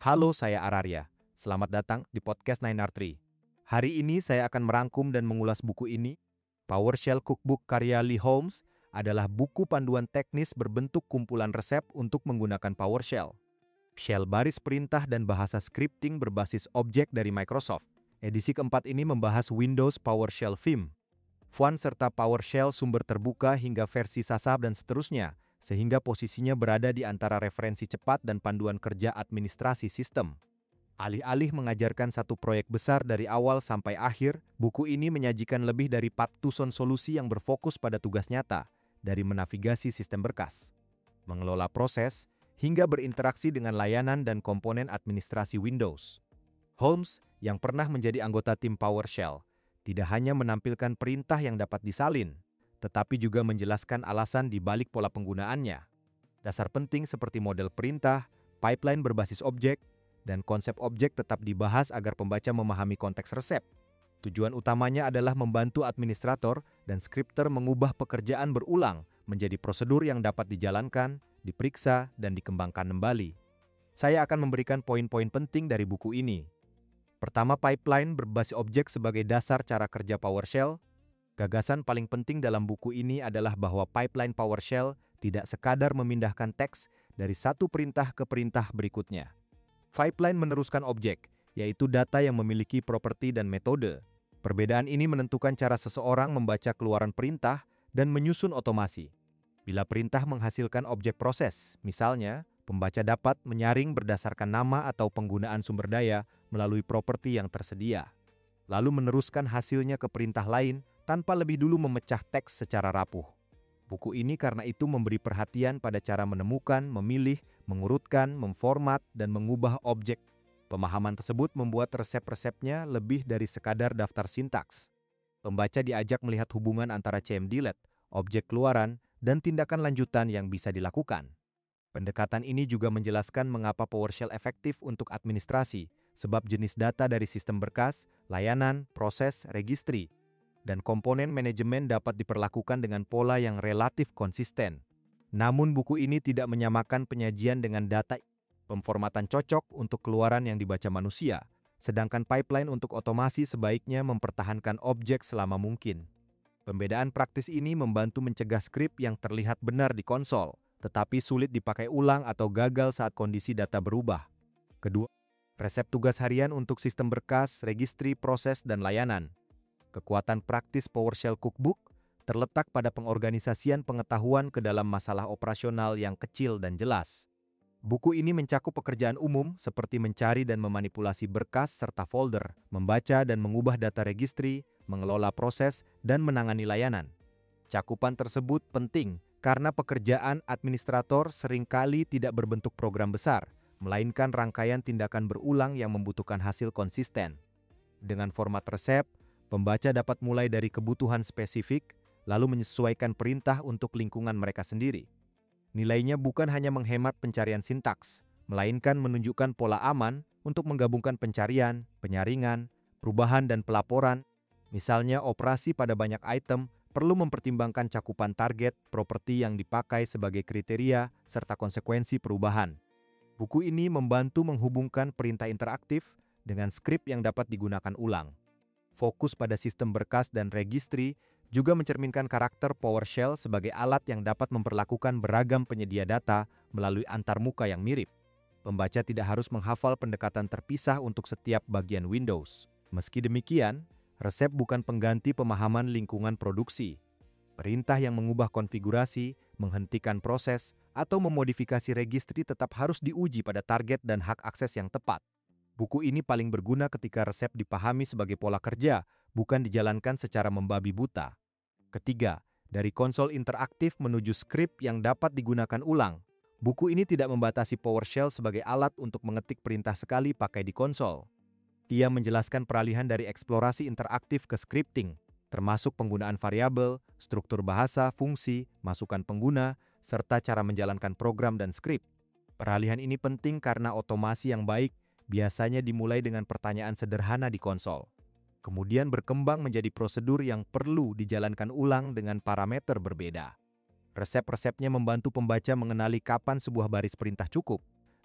Halo, saya Ararya. Selamat datang di podcast 9R3. Hari ini saya akan merangkum dan mengulas buku ini. PowerShell Cookbook karya Lee Holmes adalah buku panduan teknis berbentuk kumpulan resep untuk menggunakan PowerShell. Shell baris perintah dan bahasa scripting berbasis objek dari Microsoft. Edisi keempat ini membahas Windows PowerShell Vim, font serta PowerShell sumber terbuka hingga versi SASA dan seterusnya, sehingga posisinya berada di antara referensi cepat dan panduan kerja administrasi sistem. Alih-alih mengajarkan satu proyek besar dari awal sampai akhir, buku ini menyajikan lebih dari 400 solusi yang berfokus pada tugas nyata, dari menavigasi sistem berkas, mengelola proses, hingga berinteraksi dengan layanan dan komponen administrasi Windows. Holmes, yang pernah menjadi anggota tim PowerShell, tidak hanya menampilkan perintah yang dapat disalin, tetapi juga menjelaskan alasan di balik pola penggunaannya. Dasar penting seperti model perintah, pipeline berbasis objek, dan konsep objek tetap dibahas agar pembaca memahami konteks resep. Tujuan utamanya adalah membantu administrator dan scripter mengubah pekerjaan berulang menjadi prosedur yang dapat dijalankan, diperiksa, dan dikembangkan kembali. Saya akan memberikan poin-poin penting dari buku ini. Pertama, pipeline berbasis objek sebagai dasar cara kerja PowerShell. Gagasan paling penting dalam buku ini adalah bahwa pipeline PowerShell tidak sekadar memindahkan teks dari satu perintah ke perintah berikutnya. Pipeline meneruskan objek, yaitu data yang memiliki properti dan metode. Perbedaan ini menentukan cara seseorang membaca keluaran perintah dan menyusun otomasi. Bila perintah menghasilkan objek proses, misalnya, pembaca dapat menyaring berdasarkan nama atau penggunaan sumber daya melalui properti yang tersedia, lalu meneruskan hasilnya ke perintah lain tanpa lebih dulu memecah teks secara rapuh. Buku ini karena itu memberi perhatian pada cara menemukan, memilih, mengurutkan, memformat, dan mengubah objek. Pemahaman tersebut membuat resep-resepnya lebih dari sekadar daftar sintaks. Pembaca diajak melihat hubungan antara CMDLET, objek keluaran, dan tindakan lanjutan yang bisa dilakukan. Pendekatan ini juga menjelaskan mengapa PowerShell efektif untuk administrasi, sebab jenis data dari sistem berkas, layanan, proses, registry, dan komponen manajemen dapat diperlakukan dengan pola yang relatif konsisten. Namun buku ini tidak menyamakan penyajian dengan data. Pemformatan cocok untuk keluaran yang dibaca manusia, sedangkan pipeline untuk otomasi sebaiknya mempertahankan objek selama mungkin. Pembedaan praktis ini membantu mencegah skrip yang terlihat benar di konsol, tetapi sulit dipakai ulang atau gagal saat kondisi data berubah. Kedua, resep tugas harian untuk sistem berkas, registry, proses, dan layanan. Kekuatan praktis PowerShell Cookbook terletak pada pengorganisasian pengetahuan ke dalam masalah operasional yang kecil dan jelas. Buku ini mencakup pekerjaan umum seperti mencari dan memanipulasi berkas serta folder, membaca dan mengubah data registry, mengelola proses, dan menangani layanan. Cakupan tersebut penting karena pekerjaan administrator seringkali tidak berbentuk program besar, melainkan rangkaian tindakan berulang yang membutuhkan hasil konsisten. Dengan format resep, pembaca dapat mulai dari kebutuhan spesifik, lalu menyesuaikan perintah untuk lingkungan mereka sendiri. Nilainya bukan hanya menghemat pencarian sintaks, melainkan menunjukkan pola aman untuk menggabungkan pencarian, penyaringan, perubahan, dan pelaporan. Misalnya, operasi pada banyak item perlu mempertimbangkan cakupan target, properti yang dipakai sebagai kriteria, serta konsekuensi perubahan. Buku ini membantu menghubungkan perintah interaktif dengan skrip yang dapat digunakan ulang. Fokus pada sistem berkas dan registry juga mencerminkan karakter PowerShell sebagai alat yang dapat memperlakukan beragam penyedia data melalui antarmuka yang mirip. Pembaca tidak harus menghafal pendekatan terpisah untuk setiap bagian Windows. Meski demikian, resep bukan pengganti pemahaman lingkungan produksi. Perintah yang mengubah konfigurasi, menghentikan proses, atau memodifikasi registry tetap harus diuji pada target dan hak akses yang tepat. Buku ini paling berguna ketika resep dipahami sebagai pola kerja, bukan dijalankan secara membabi buta. Ketiga, dari konsol interaktif menuju skrip yang dapat digunakan ulang. Buku ini tidak membatasi PowerShell sebagai alat untuk mengetik perintah sekali pakai di konsol. Ia menjelaskan peralihan dari eksplorasi interaktif ke scripting, termasuk penggunaan variabel, struktur bahasa, fungsi, masukan pengguna, serta cara menjalankan program dan skrip. Peralihan ini penting karena otomasi yang baik biasanya dimulai dengan pertanyaan sederhana di konsol, kemudian berkembang menjadi prosedur yang perlu dijalankan ulang dengan parameter berbeda. Resep-resepnya membantu pembaca mengenali kapan sebuah baris perintah cukup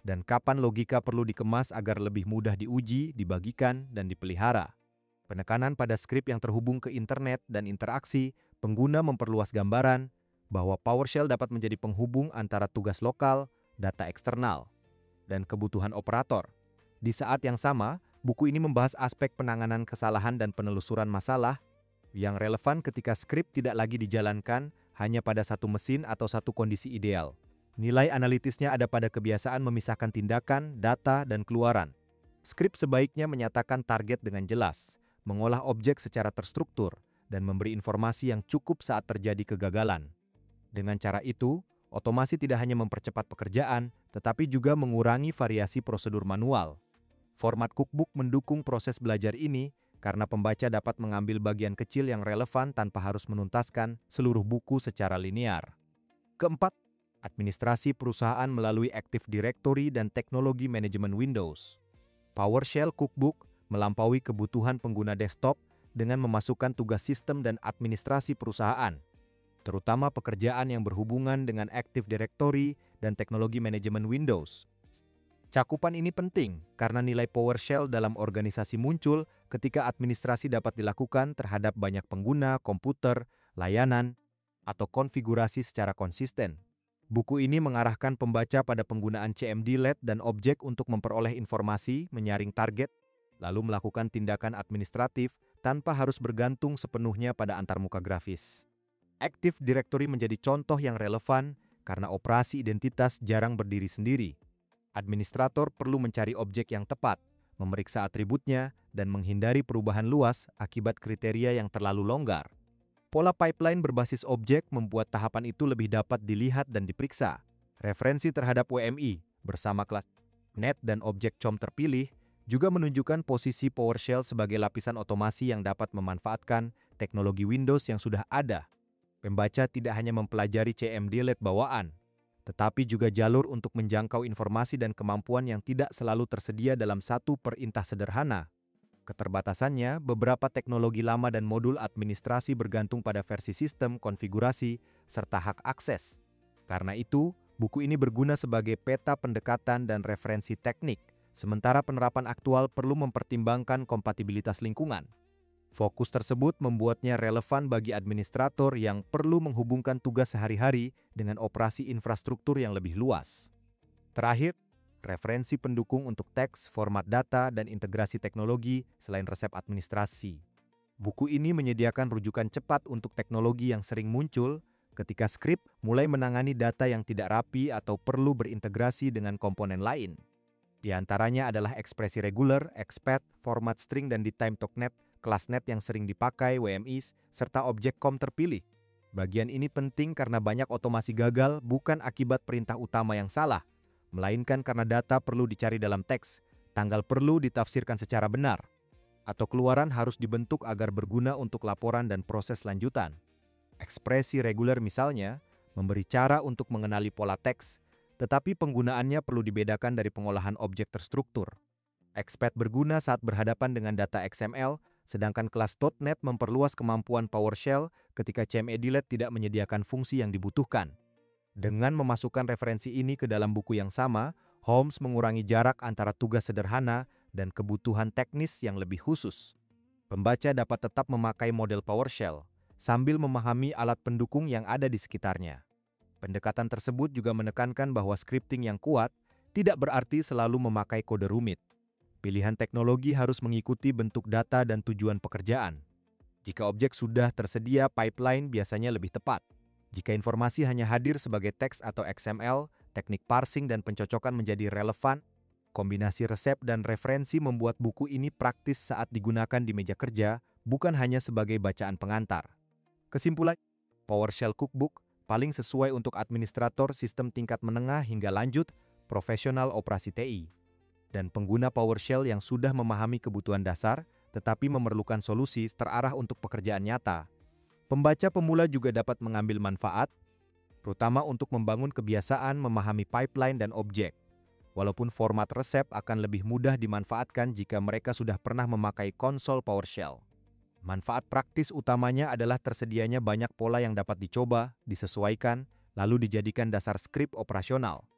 dan kapan logika perlu dikemas agar lebih mudah diuji, dibagikan, dan dipelihara. Penekanan pada skrip yang terhubung ke internet dan interaksi pengguna memperluas gambaran bahwa PowerShell dapat menjadi penghubung antara tugas lokal, data eksternal, dan kebutuhan operator. Di saat yang sama, buku ini membahas aspek penanganan kesalahan dan penelusuran masalah yang relevan ketika skrip tidak lagi dijalankan hanya pada satu mesin atau satu kondisi ideal. Nilai analitisnya ada pada kebiasaan memisahkan tindakan, data, dan keluaran. Skrip sebaiknya menyatakan target dengan jelas, mengolah objek secara terstruktur, dan memberi informasi yang cukup saat terjadi kegagalan. Dengan cara itu, otomasi tidak hanya mempercepat pekerjaan, tetapi juga mengurangi variasi prosedur manual. Format cookbook mendukung proses belajar ini karena pembaca dapat mengambil bagian kecil yang relevan tanpa harus menuntaskan seluruh buku secara linear. Keempat, administrasi perusahaan melalui Active Directory dan teknologi manajemen Windows. PowerShell Cookbook melampaui kebutuhan pengguna desktop dengan memasukkan tugas sistem dan administrasi perusahaan, terutama pekerjaan yang berhubungan dengan Active Directory dan teknologi manajemen Windows. Cakupan ini penting karena nilai PowerShell dalam organisasi muncul ketika administrasi dapat dilakukan terhadap banyak pengguna, komputer, layanan, atau konfigurasi secara konsisten. Buku ini mengarahkan pembaca pada penggunaan CMD-LED dan objek untuk memperoleh informasi, menyaring target, lalu melakukan tindakan administratif tanpa harus bergantung sepenuhnya pada antarmuka grafis. Active Directory menjadi contoh yang relevan karena operasi identitas jarang berdiri sendiri. Administrator perlu mencari objek yang tepat, memeriksa atributnya, dan menghindari perubahan luas akibat kriteria yang terlalu longgar. Pola pipeline berbasis objek membuat tahapan itu lebih dapat dilihat dan diperiksa. Referensi terhadap WMI bersama kelas net dan objek COM terpilih juga menunjukkan posisi PowerShell sebagai lapisan otomasi yang dapat memanfaatkan teknologi Windows yang sudah ada. Pembaca tidak hanya mempelajari CMD-LED bawaan, tetapi juga jalur untuk menjangkau informasi dan kemampuan yang tidak selalu tersedia dalam satu perintah sederhana. Keterbatasannya, beberapa teknologi lama dan modul administrasi bergantung pada versi sistem, konfigurasi, serta hak akses. Karena itu, buku ini berguna sebagai peta pendekatan dan referensi teknik, sementara penerapan aktual perlu mempertimbangkan kompatibilitas lingkungan. Fokus tersebut membuatnya relevan bagi administrator yang perlu menghubungkan tugas sehari-hari dengan operasi infrastruktur yang lebih luas. Terakhir, referensi pendukung untuk teks, format data, dan integrasi teknologi selain resep administrasi. Buku ini menyediakan rujukan cepat untuk teknologi yang sering muncul ketika skrip mulai menangani data yang tidak rapi atau perlu berintegrasi dengan komponen lain. Di antaranya adalah ekspresi reguler, expat, format string, dan di time-talk-net, kelas net yang sering dipakai, WMIs, serta objek COM terpilih. Bagian ini penting karena banyak otomasi gagal bukan akibat perintah utama yang salah, melainkan karena data perlu dicari dalam teks, tanggal perlu ditafsirkan secara benar, atau keluaran harus dibentuk agar berguna untuk laporan dan proses lanjutan. Ekspresi reguler misalnya, memberi cara untuk mengenali pola teks, tetapi penggunaannya perlu dibedakan dari pengolahan objek terstruktur. Expat berguna saat berhadapan dengan data XML, sedangkan kelas .NET memperluas kemampuan PowerShell ketika CMD-LED tidak menyediakan fungsi yang dibutuhkan. Dengan memasukkan referensi ini ke dalam buku yang sama, Holmes mengurangi jarak antara tugas sederhana dan kebutuhan teknis yang lebih khusus. Pembaca dapat tetap memakai model PowerShell, sambil memahami alat pendukung yang ada di sekitarnya. Pendekatan tersebut juga menekankan bahwa scripting yang kuat tidak berarti selalu memakai kode rumit. Pilihan teknologi harus mengikuti bentuk data dan tujuan pekerjaan. Jika objek sudah tersedia, pipeline biasanya lebih tepat. Jika informasi hanya hadir sebagai teks atau XML, teknik parsing dan pencocokan menjadi relevan. Kombinasi resep dan referensi membuat buku ini praktis saat digunakan di meja kerja, bukan hanya sebagai bacaan pengantar. Kesimpulan, PowerShell Cookbook paling sesuai untuk administrator sistem tingkat menengah hingga lanjut, profesional operasi TI, dan pengguna PowerShell yang sudah memahami kebutuhan dasar, tetapi memerlukan solusi terarah untuk pekerjaan nyata. Pembaca pemula juga dapat mengambil manfaat, terutama untuk membangun kebiasaan memahami pipeline dan objek. Walaupun format resep akan lebih mudah dimanfaatkan jika mereka sudah pernah memakai konsol PowerShell. Manfaat praktis utamanya adalah tersedianya banyak pola yang dapat dicoba, disesuaikan, lalu dijadikan dasar skrip operasional.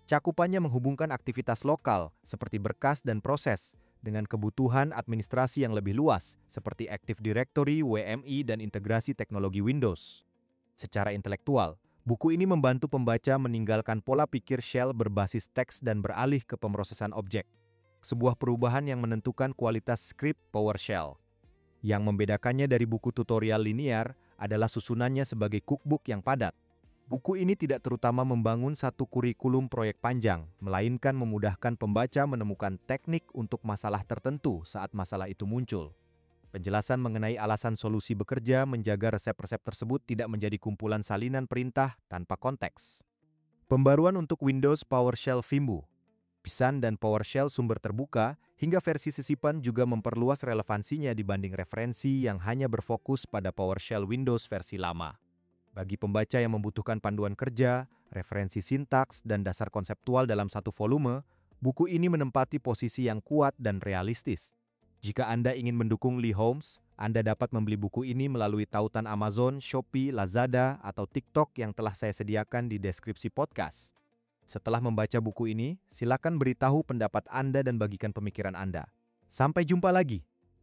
Cakupannya menghubungkan aktivitas lokal seperti berkas dan proses dengan kebutuhan administrasi yang lebih luas seperti Active Directory, WMI, dan integrasi teknologi Windows. Secara intelektual, buku ini membantu pembaca meninggalkan pola pikir shell berbasis teks dan beralih ke pemrosesan objek. Sebuah perubahan yang menentukan kualitas skrip PowerShell. Yang membedakannya dari buku tutorial linear adalah susunannya sebagai cookbook yang padat. Buku ini tidak terutama membangun satu kurikulum proyek panjang, melainkan memudahkan pembaca menemukan teknik untuk masalah tertentu saat masalah itu muncul. Penjelasan mengenai alasan solusi bekerja menjaga resep-resep tersebut tidak menjadi kumpulan salinan perintah tanpa konteks. Pembaruan untuk Windows PowerShell Vimbu, Pisan dan PowerShell sumber terbuka, hingga versi sisipan juga memperluas relevansinya dibanding referensi yang hanya berfokus pada PowerShell Windows versi lama. Bagi pembaca yang membutuhkan panduan kerja, referensi sintaks, dan dasar konseptual dalam satu volume, buku ini menempati posisi yang kuat dan realistis. Jika Anda ingin mendukung Lee Holmes, Anda dapat membeli buku ini melalui tautan Amazon, Shopee, Lazada, atau TikTok yang telah saya sediakan di deskripsi podcast. Setelah membaca buku ini, silakan beritahu pendapat Anda dan bagikan pemikiran Anda. Sampai jumpa lagi!